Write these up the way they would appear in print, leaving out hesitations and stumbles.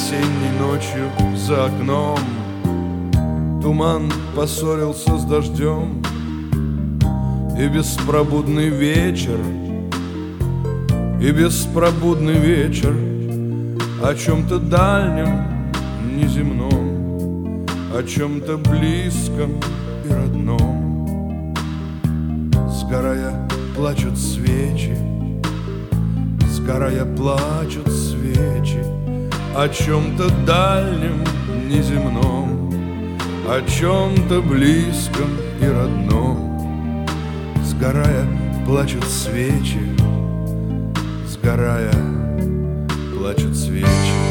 Осенней ночью за окном туман поссорился с дождем, и беспробудный вечер, и беспробудный вечер о чем-то дальнем, неземном, о чем-то близком и родном. Сгорая, плачут свечи, сгорая, плачут свечи о чем-то дальнем, неземном, о чем-то близком и родном. Сгорая, плачут свечи, сгорая, плачут свечи.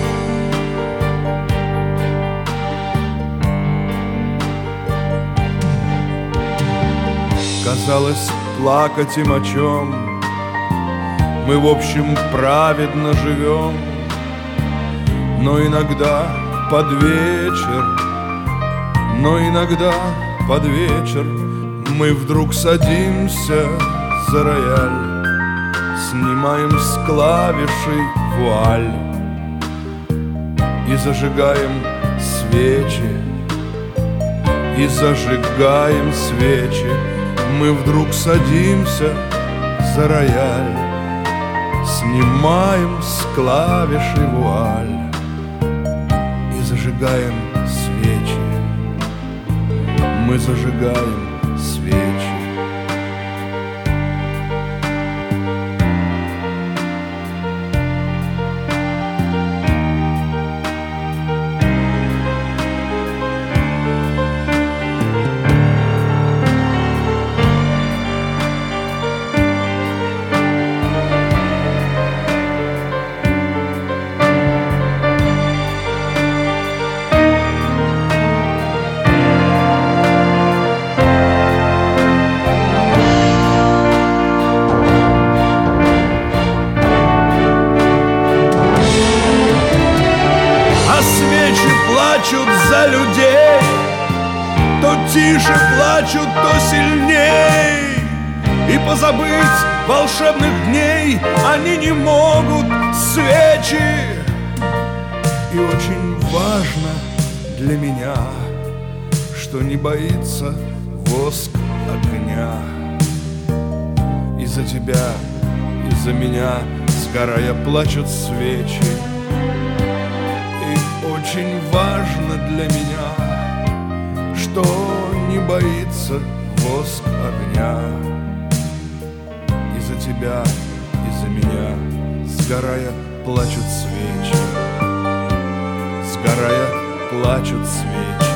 Казалось, плакать им о чем мы, в общем, праведно живем. Но иногда под вечер, но иногда под вечер мы вдруг садимся за рояль, снимаем с клавишей вуаль и зажигаем свечи, и зажигаем свечи. Мы вдруг садимся за рояль, снимаем с клавиши вуаль и зажигаем свечи. Мы зажигаем свечи. Плачут за людей, то тише плачут, то сильней, и позабыть волшебных дней они не могут, свечи. И очень важно для меня, что не боится воск огня. И за тебя, и за меня, сгорая, плачут свечи. Очень важно для меня, что не боится воск огня. И за тебя, и за меня, сгорая, плачут свечи, сгорая, плачут свечи.